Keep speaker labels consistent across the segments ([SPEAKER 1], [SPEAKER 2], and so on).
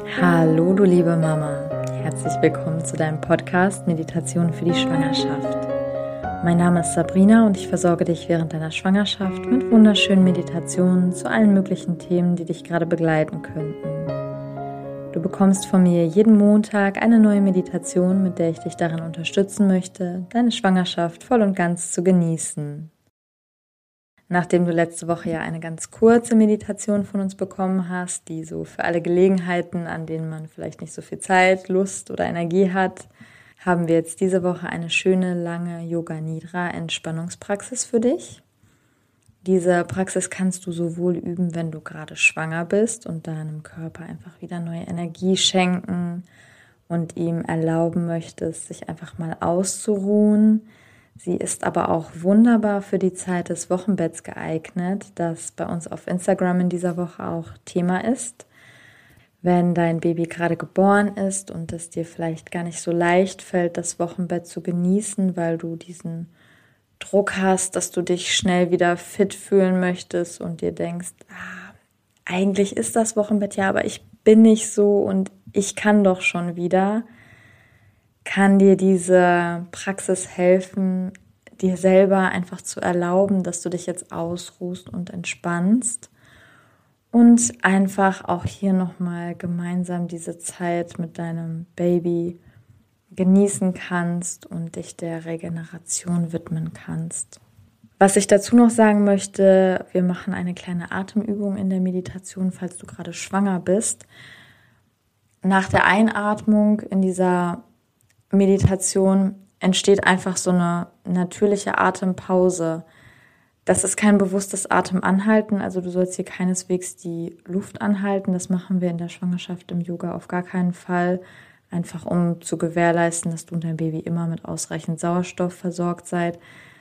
[SPEAKER 1] Hallo du liebe Mama, herzlich willkommen zu deinem Podcast Meditation für die Schwangerschaft. Mein Name ist Sabrina und ich versorge dich während deiner Schwangerschaft mit wunderschönen Meditationen zu allen möglichen Themen, die dich gerade begleiten könnten. Du bekommst von mir jeden Montag eine neue Meditation, mit der ich dich darin unterstützen möchte, deine Schwangerschaft voll und ganz zu genießen. Nachdem du letzte Woche ja eine ganz kurze Meditation von uns bekommen hast, die so für alle Gelegenheiten, an denen man vielleicht nicht so viel Zeit, Lust oder Energie hat, haben wir jetzt diese Woche eine schöne, lange Yoga-Nidra-Entspannungspraxis für dich. Diese Praxis kannst du sowohl üben, wenn du gerade schwanger bist und deinem Körper einfach wieder neue Energie schenken und ihm erlauben möchtest, sich einfach mal auszuruhen. Sie ist aber auch wunderbar für die Zeit des Wochenbetts geeignet, das bei uns auf Instagram in dieser Woche auch Thema ist. Wenn dein Baby gerade geboren ist und es dir vielleicht gar nicht so leicht fällt, das Wochenbett zu genießen, weil du diesen Druck hast, dass du dich schnell wieder fit fühlen möchtest und dir denkst, eigentlich ist das Wochenbett ja, aber ich bin nicht so und ich kann doch schon wieder, kann dir diese Praxis helfen, dir selber einfach zu erlauben, dass du dich jetzt ausruhst und entspannst und einfach auch hier nochmal gemeinsam diese Zeit mit deinem Baby genießen kannst und dich der Regeneration widmen kannst. Was ich dazu noch sagen möchte, wir machen eine kleine Atemübung in der Meditation, falls du gerade schwanger bist. Nach der Einatmung in dieser Meditation entsteht einfach so eine natürliche Atempause. Das ist kein bewusstes Atemanhalten, also du sollst hier keineswegs die Luft anhalten. Das machen wir in der Schwangerschaft im Yoga auf gar keinen Fall, einfach um zu gewährleisten, dass du und dein Baby immer mit ausreichend Sauerstoff versorgt seid.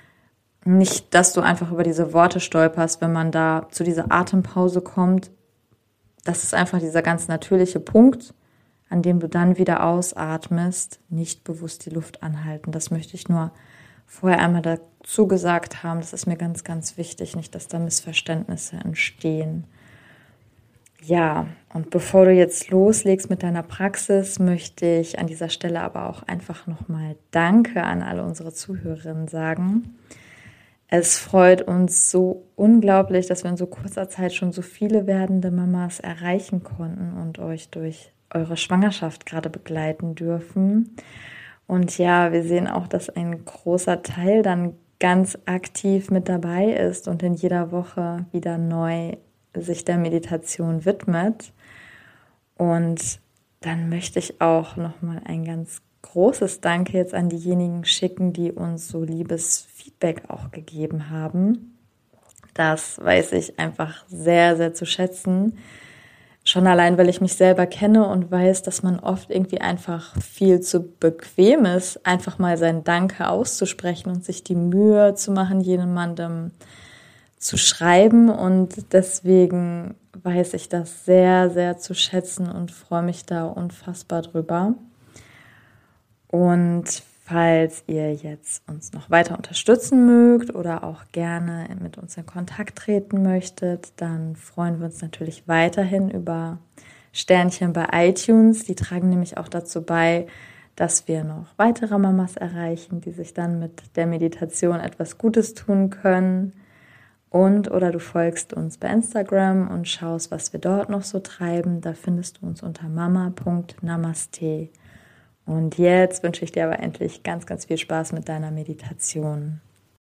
[SPEAKER 1] Nicht, dass du einfach über diese Worte stolperst, wenn man da zu dieser Atempause kommt. Das ist einfach dieser ganz natürliche Punkt, an dem du dann wieder ausatmest, nicht bewusst die Luft anhalten. Das möchte ich nur vorher einmal dazu gesagt haben. Das ist mir ganz, ganz wichtig, nicht, dass da Missverständnisse entstehen. Ja, und bevor du jetzt loslegst mit deiner Praxis, möchte ich an dieser Stelle aber auch einfach nochmal Danke an alle unsere Zuhörerinnen sagen. Es freut uns so unglaublich, dass wir in so kurzer Zeit schon so viele werdende Mamas erreichen konnten und euch durch eure Schwangerschaft gerade begleiten dürfen. Und ja, wir sehen auch, dass ein großer Teil dann ganz aktiv mit dabei ist und in jeder Woche wieder neu sich der Meditation widmet. Und dann möchte ich auch nochmal ein ganz großes Danke jetzt an diejenigen schicken, die uns so liebes Feedback auch gegeben haben. Das weiß ich einfach sehr, sehr zu schätzen. Schon allein, weil ich mich selber kenne und weiß, dass man oft irgendwie einfach viel zu bequem ist, einfach mal sein Danke auszusprechen und sich die Mühe zu machen, jemandem zu schreiben. Und deswegen weiß ich das sehr, sehr zu schätzen und freue mich da unfassbar drüber. Und falls ihr jetzt uns noch weiter unterstützen mögt oder auch gerne mit uns in Kontakt treten möchtet, dann freuen wir uns natürlich weiterhin über Sternchen bei iTunes. Die tragen nämlich auch dazu bei, dass wir noch weitere Mamas erreichen, die sich dann mit der Meditation etwas Gutes tun können. Oder du folgst uns bei Instagram und schaust, was wir dort noch so treiben. Da findest du uns unter mama.namaste. Und jetzt wünsche ich dir aber endlich ganz, ganz viel Spaß mit deiner Meditation.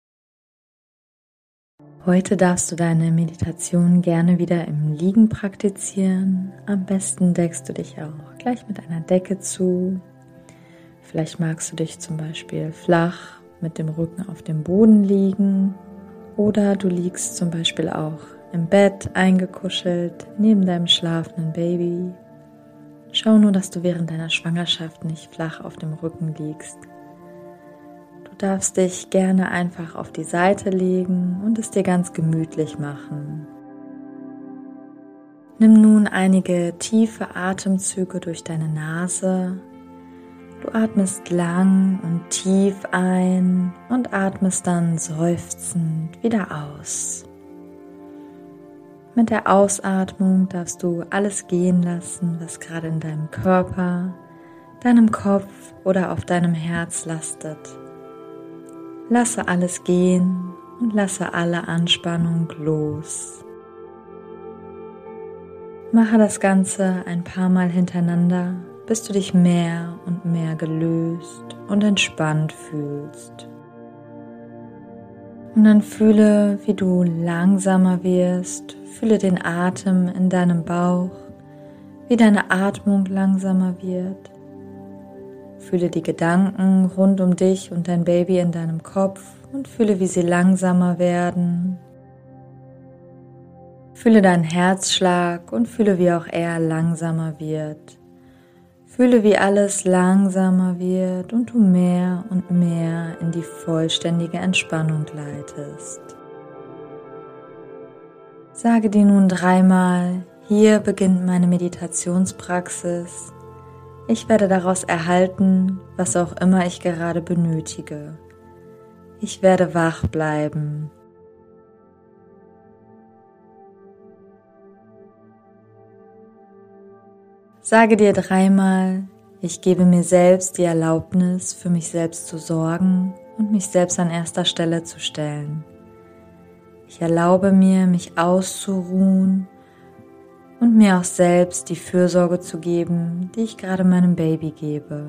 [SPEAKER 1] Heute darfst du deine Meditation gerne wieder im Liegen praktizieren. Am besten deckst du dich auch gleich mit einer Decke zu. Vielleicht magst du dich zum Beispiel flach mit dem Rücken auf dem Boden liegen. Oder du liegst zum Beispiel auch im Bett eingekuschelt neben deinem schlafenden Baby. Schau nur, dass du während deiner Schwangerschaft nicht flach auf dem Rücken liegst. Du darfst dich gerne einfach auf die Seite legen und es dir ganz gemütlich machen. Nimm nun einige tiefe Atemzüge durch deine Nase. Du atmest lang und tief ein und atmest dann seufzend wieder aus. Mit der Ausatmung darfst du alles gehen lassen, was gerade in deinem Körper, deinem Kopf oder auf deinem Herz lastet. Lasse alles gehen und lasse alle Anspannung los. Mache das Ganze ein paar Mal hintereinander, bis du dich mehr und mehr gelöst und entspannt fühlst. Und dann fühle, wie du langsamer wirst, fühle den Atem in deinem Bauch, wie deine Atmung langsamer wird. Fühle die Gedanken rund um dich und dein Baby in deinem Kopf und fühle, wie sie langsamer werden. Fühle deinen Herzschlag und fühle, wie auch er langsamer wird. Fühle, wie alles langsamer wird und du mehr und mehr in die vollständige Entspannung gleitest. Sage dir nun 3-mal: Hier beginnt meine Meditationspraxis. Ich werde daraus erhalten, was auch immer ich gerade benötige. Ich werde wach bleiben. Sage dir 3-mal: Ich gebe mir selbst die Erlaubnis, für mich selbst zu sorgen und mich selbst an erster Stelle zu stellen. Ich erlaube mir, mich auszuruhen und mir auch selbst die Fürsorge zu geben, die ich gerade meinem Baby gebe.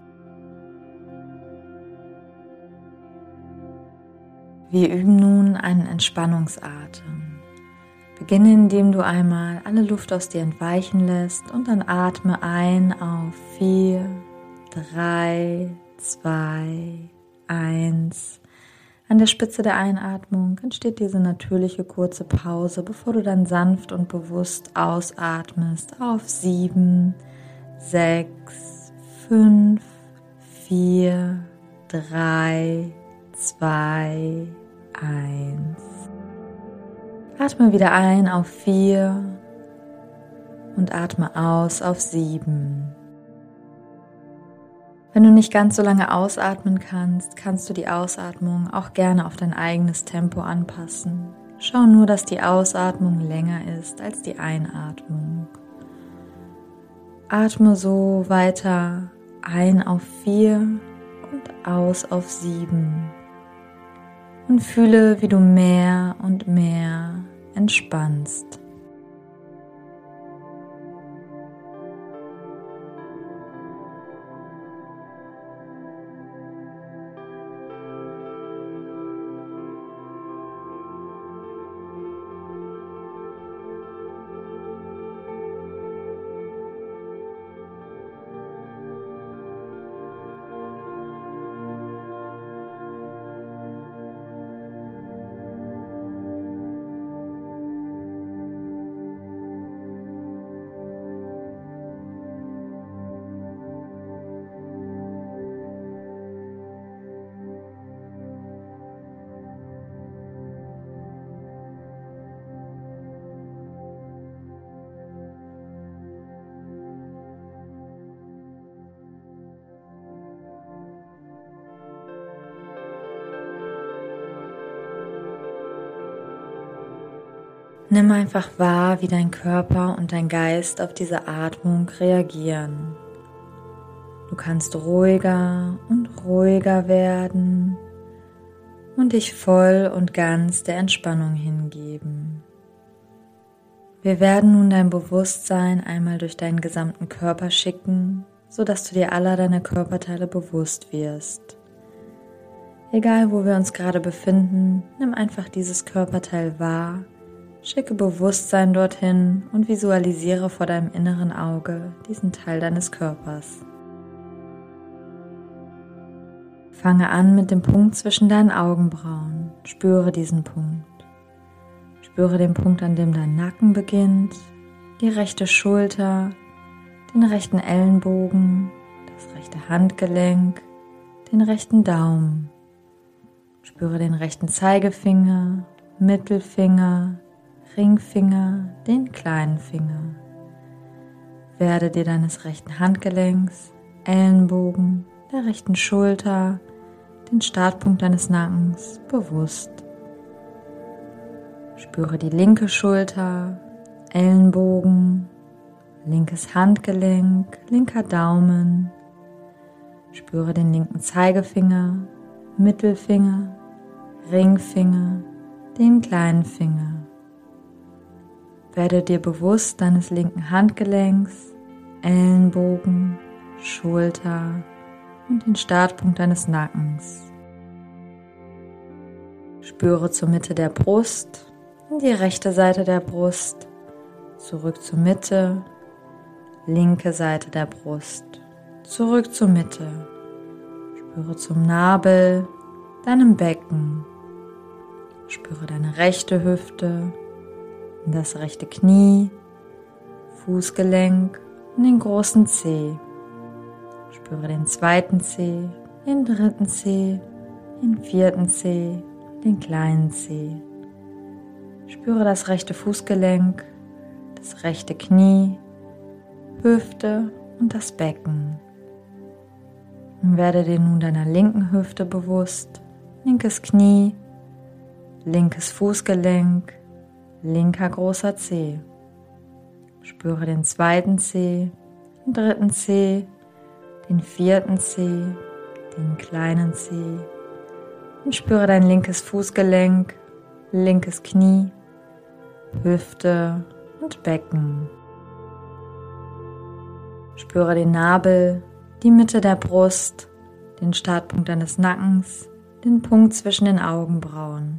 [SPEAKER 1] Wir üben nun einen Entspannungsatem. Beginne, indem du einmal alle Luft aus dir entweichen lässt und dann atme ein auf 4, 3, 2, 1. An der Spitze der Einatmung entsteht diese natürliche kurze Pause, bevor du dann sanft und bewusst ausatmest auf 7, 6, 5, 4, 3, 2, 1. Atme wieder ein auf 4 und atme aus auf 7. Wenn du nicht ganz so lange ausatmen kannst, kannst du die Ausatmung auch gerne auf dein eigenes Tempo anpassen. Schau nur, dass die Ausatmung länger ist als die Einatmung. Atme so weiter ein auf 4 und aus auf 7. Und fühle, wie du mehr und mehr entspannst. Nimm einfach wahr, wie dein Körper und dein Geist auf diese Atmung reagieren. Du kannst ruhiger und ruhiger werden und dich voll und ganz der Entspannung hingeben. Wir werden nun dein Bewusstsein einmal durch deinen gesamten Körper schicken, sodass du dir aller deiner Körperteile bewusst wirst. Egal, wo wir uns gerade befinden, nimm einfach dieses Körperteil wahr. Schicke Bewusstsein dorthin und visualisiere vor deinem inneren Auge diesen Teil deines Körpers. Fange an mit dem Punkt zwischen deinen Augenbrauen. Spüre diesen Punkt. Spüre den Punkt, an dem dein Nacken beginnt, die rechte Schulter, den rechten Ellenbogen, das rechte Handgelenk, den rechten Daumen. Spüre den rechten Zeigefinger, Mittelfinger, Ringfinger, den kleinen Finger. Werde dir deines rechten Handgelenks, Ellenbogen, der rechten Schulter, den Startpunkt deines Nackens bewusst. Spüre die linke Schulter, Ellenbogen, linkes Handgelenk, linker Daumen. Spüre den linken Zeigefinger, Mittelfinger, Ringfinger, den kleinen Finger. Werde dir bewusst deines linken Handgelenks, Ellenbogen, Schulter und den Startpunkt deines Nackens. Spüre zur Mitte der Brust, in die rechte Seite der Brust, zurück zur Mitte, linke Seite der Brust, zurück zur Mitte. Spüre zum Nabel, deinem Becken. Spüre deine rechte Hüfte, das rechte Knie, Fußgelenk und den großen Zeh. Spüre den zweiten Zeh, den dritten Zeh, den vierten Zeh, den kleinen Zeh. Spüre das rechte Fußgelenk, das rechte Knie, Hüfte und das Becken. Und werde dir nun deiner linken Hüfte bewusst, linkes Knie, linkes Fußgelenk, linker großer Zeh. Spüre den zweiten Zeh, den dritten Zeh, den vierten Zeh, den kleinen Zeh. Und spüre dein linkes Fußgelenk, linkes Knie, Hüfte und Becken. Spüre den Nabel, die Mitte der Brust, den Startpunkt deines Nackens, den Punkt zwischen den Augenbrauen.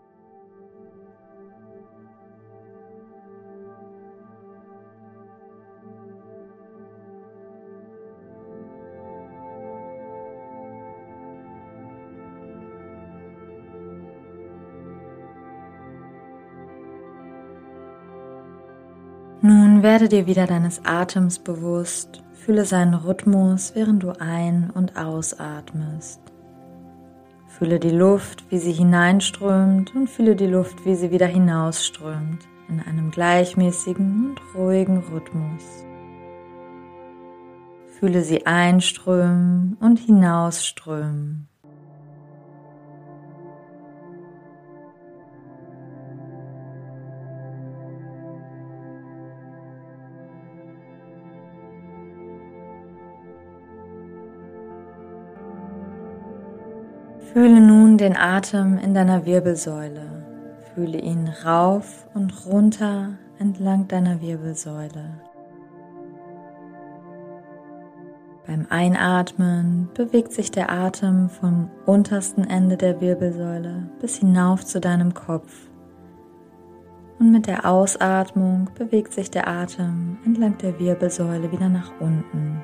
[SPEAKER 1] Nun werde dir wieder deines Atems bewusst, fühle seinen Rhythmus, während du ein- und ausatmest. Fühle die Luft, wie sie hineinströmt und fühle die Luft, wie sie wieder hinausströmt, in einem gleichmäßigen und ruhigen Rhythmus. Fühle sie einströmen und hinausströmen. Fühle nun den Atem in deiner Wirbelsäule. Fühle ihn rauf und runter entlang deiner Wirbelsäule. Beim Einatmen bewegt sich der Atem vom untersten Ende der Wirbelsäule bis hinauf zu deinem Kopf. Und mit der Ausatmung bewegt sich der Atem entlang der Wirbelsäule wieder nach unten.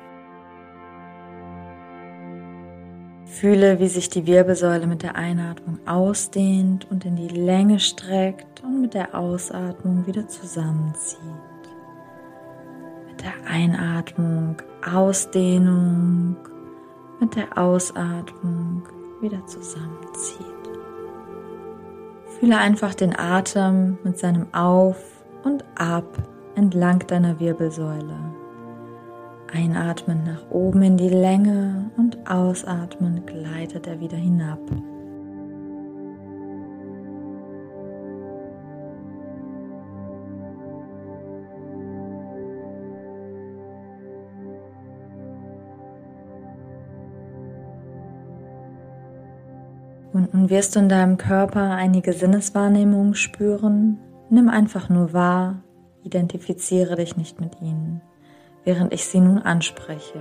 [SPEAKER 1] Fühle, wie sich die Wirbelsäule mit der Einatmung ausdehnt und in die Länge streckt und mit der Ausatmung wieder zusammenzieht. Mit der Einatmung Ausdehnung, mit der Ausatmung wieder zusammenzieht. Fühle einfach den Atem mit seinem Auf und Ab entlang deiner Wirbelsäule. Einatmen nach oben in die Länge und ausatmen gleitet er wieder hinab. Und nun wirst du in deinem Körper einige Sinneswahrnehmungen spüren. Nimm einfach nur wahr, identifiziere dich nicht mit ihnen, während ich sie nun anspreche.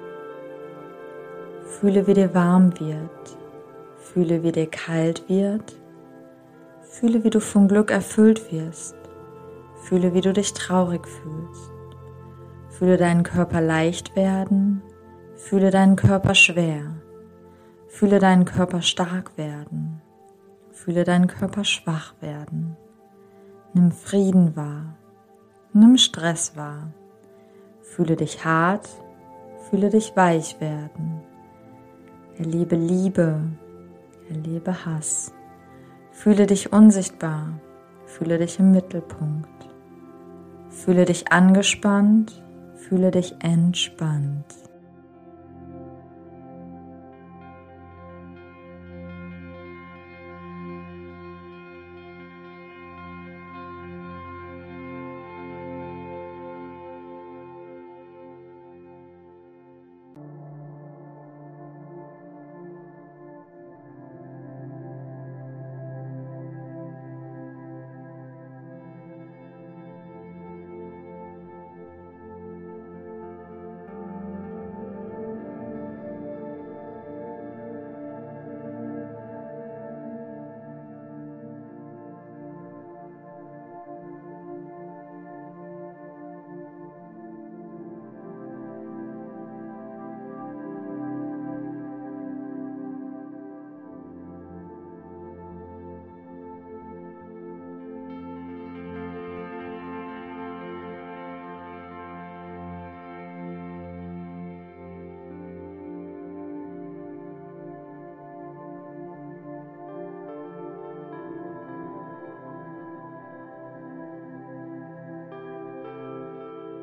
[SPEAKER 1] Fühle, wie dir warm wird. Fühle, wie dir kalt wird. Fühle, wie du von Glück erfüllt wirst. Fühle, wie du dich traurig fühlst. Fühle deinen Körper leicht werden. Fühle deinen Körper schwer. Fühle deinen Körper stark werden. Fühle deinen Körper schwach werden. Nimm Frieden wahr. Nimm Stress wahr. Fühle dich hart. Fühle dich weich werden. Erlebe Liebe. Erlebe Hass. Fühle dich unsichtbar. Fühle dich im Mittelpunkt. Fühle dich angespannt. Fühle dich entspannt.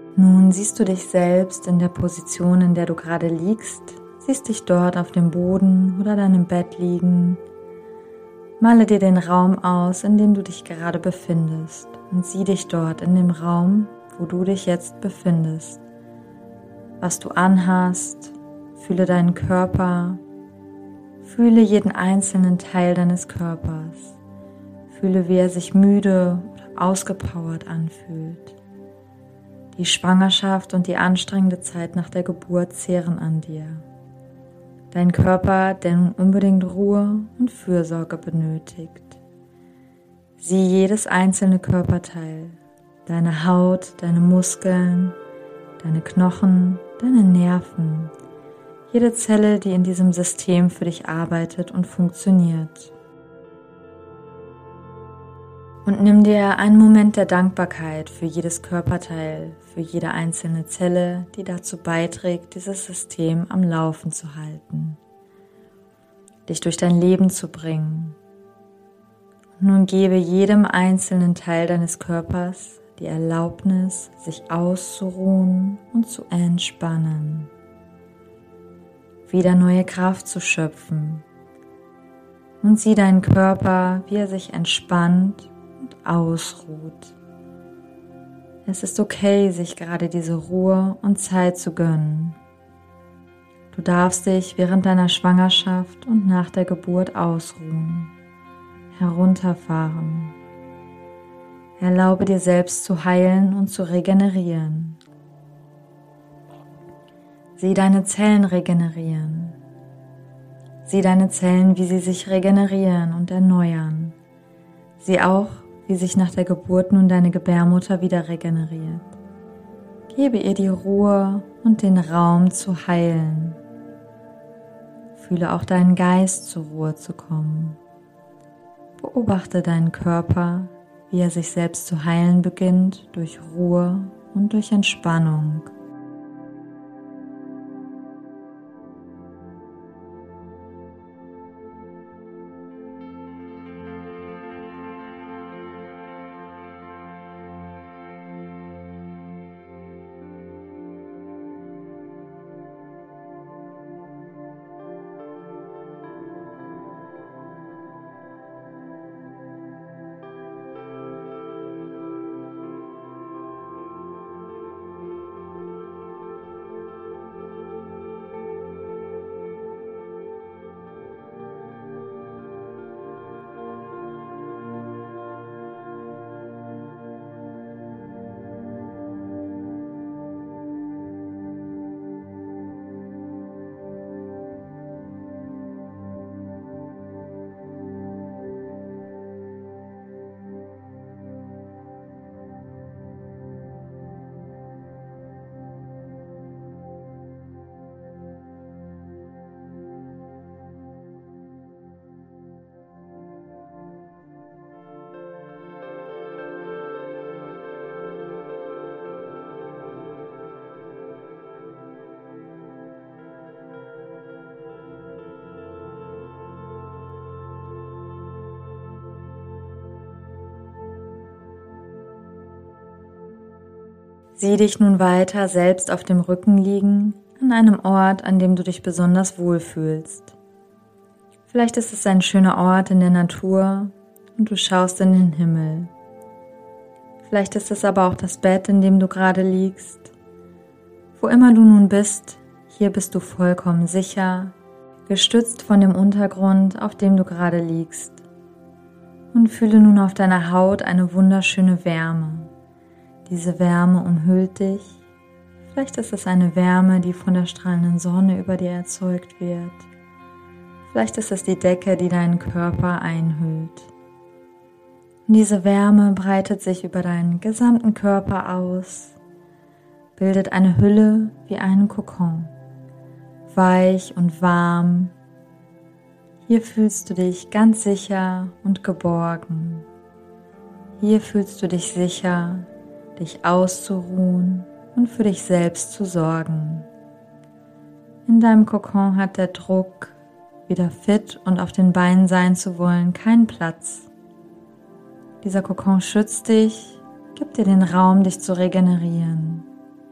[SPEAKER 1] Nun siehst du dich selbst in der Position, in der du gerade liegst, siehst dich dort auf dem Boden oder deinem Bett liegen. Male dir den Raum aus, in dem du dich gerade befindest und sieh dich dort in dem Raum, wo du dich jetzt befindest. Was du anhast, fühle deinen Körper, fühle jeden einzelnen Teil deines Körpers, fühle, wie er sich müde oder ausgepowert anfühlt. Die Schwangerschaft und die anstrengende Zeit nach der Geburt zehren an dir. Dein Körper, der nun unbedingt Ruhe und Fürsorge benötigt. Sieh jedes einzelne Körperteil, deine Haut, deine Muskeln, deine Knochen, deine Nerven, jede Zelle, die in diesem System für dich arbeitet und funktioniert. Und nimm dir einen Moment der Dankbarkeit für jedes Körperteil, für jede einzelne Zelle, die dazu beiträgt, dieses System am Laufen zu halten, dich durch dein Leben zu bringen. Und nun gebe jedem einzelnen Teil deines Körpers die Erlaubnis, sich auszuruhen und zu entspannen, wieder neue Kraft zu schöpfen. Und sieh deinen Körper, wie er sich entspannt und ausruht. Es ist okay, sich gerade diese Ruhe und Zeit zu gönnen. Du darfst dich während deiner Schwangerschaft und nach der Geburt ausruhen, herunterfahren. Erlaube dir selbst zu heilen und zu regenerieren. Sieh deine Zellen regenerieren. Sieh deine Zellen, wie sie sich regenerieren und erneuern. Sieh auch, wie sich nach der Geburt nun deine Gebärmutter wieder regeneriert. Gebe ihr die Ruhe und den Raum zu heilen. Fühle auch deinen Geist zur Ruhe zu kommen. Beobachte deinen Körper, wie er sich selbst zu heilen beginnt durch Ruhe und durch Entspannung. Sieh dich nun weiter selbst auf dem Rücken liegen, an einem Ort, an dem du dich besonders wohl fühlst. Vielleicht ist es ein schöner Ort in der Natur und du schaust in den Himmel. Vielleicht ist es aber auch das Bett, in dem du gerade liegst. Wo immer du nun bist, hier bist du vollkommen sicher, gestützt von dem Untergrund, auf dem du gerade liegst. Und fühle nun auf deiner Haut eine wunderschöne Wärme. Diese Wärme umhüllt dich. Vielleicht ist es eine Wärme, die von der strahlenden Sonne über dir erzeugt wird. Vielleicht ist es die Decke, die deinen Körper einhüllt. Und diese Wärme breitet sich über deinen gesamten Körper aus, bildet eine Hülle wie einen Kokon, weich und warm. Hier fühlst du dich ganz sicher und geborgen. Hier fühlst du dich sicher, dich auszuruhen und für dich selbst zu sorgen. In deinem Kokon hat der Druck, wieder fit und auf den Beinen sein zu wollen, keinen Platz. Dieser Kokon schützt dich, gibt dir den Raum, dich zu regenerieren.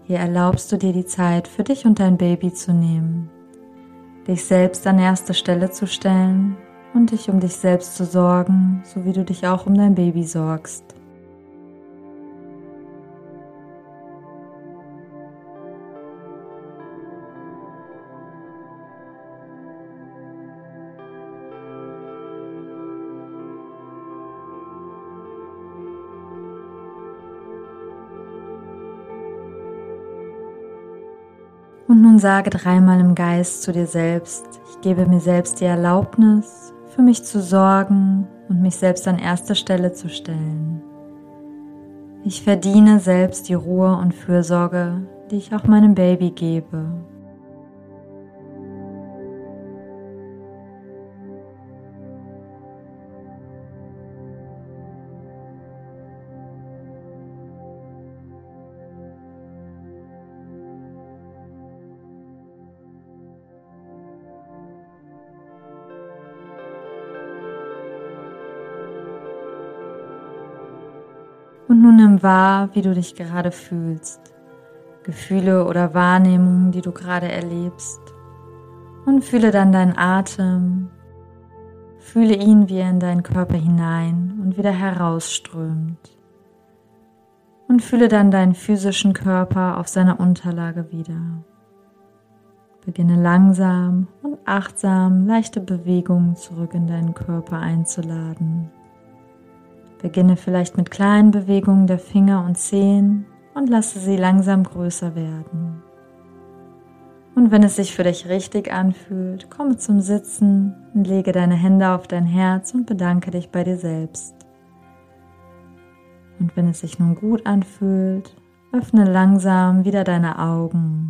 [SPEAKER 1] Hier erlaubst du dir die Zeit für dich und dein Baby zu nehmen, dich selbst an erste Stelle zu stellen und dich um dich selbst zu sorgen, so wie du dich auch um dein Baby sorgst. Und nun sage dreimal im Geist zu dir selbst: Ich gebe mir selbst die Erlaubnis, für mich zu sorgen und mich selbst an erste Stelle zu stellen. Ich verdiene selbst die Ruhe und Fürsorge, die ich auch meinem Baby gebe. Und nun nimm wahr, wie du dich gerade fühlst, Gefühle oder Wahrnehmungen, die du gerade erlebst. Und fühle dann deinen Atem, fühle ihn, wie er in deinen Körper hinein und wieder herausströmt. Und fühle dann deinen physischen Körper auf seiner Unterlage wieder. Beginne langsam und achtsam leichte Bewegungen zurück in deinen Körper einzuladen. Beginne vielleicht mit kleinen Bewegungen der Finger und Zehen und lasse sie langsam größer werden. Und wenn es sich für dich richtig anfühlt, komme zum Sitzen und lege deine Hände auf dein Herz und bedanke dich bei dir selbst. Und wenn es sich nun gut anfühlt, öffne langsam wieder deine Augen.